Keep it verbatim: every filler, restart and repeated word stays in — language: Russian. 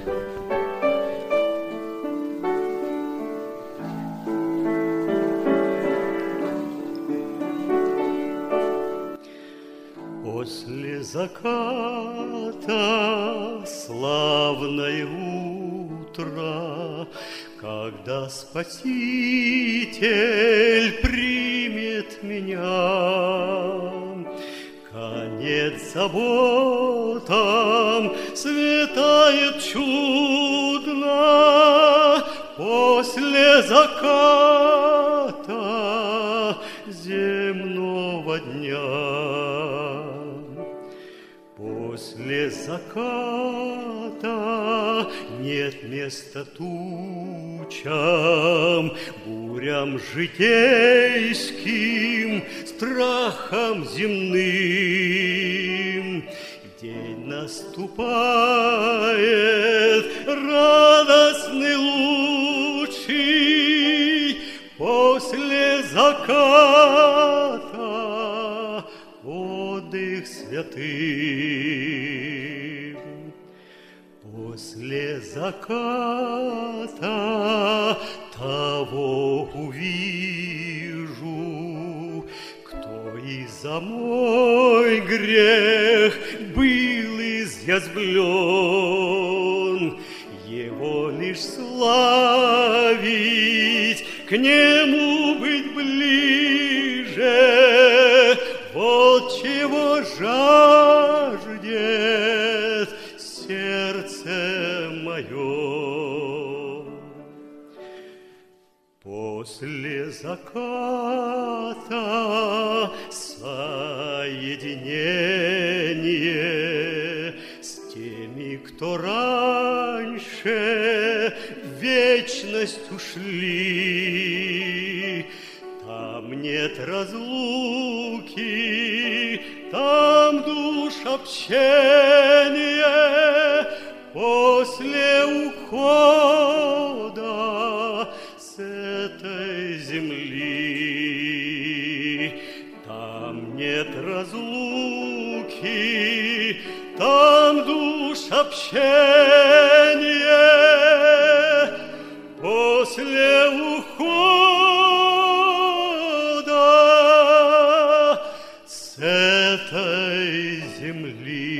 После заката славное утро, когда Спаситель примет меня, конец заботам светает чудно после заката земного дня. После заката нет места тучам, бурям житейским, страхам земным. День наступает радостный лучший после заката, отдых святым. После заката того увижу, кто и за мой грех был изъязвлен, его лишь славить, к нему быть ближе, вот чего жаждет сердце мое. После заката соединение с теми, кто раньше в вечность ушли. Там нет разлуки, там душ общения после ухода с этой земли. Там нет разлуки, там душ общения после ухода с этой земли.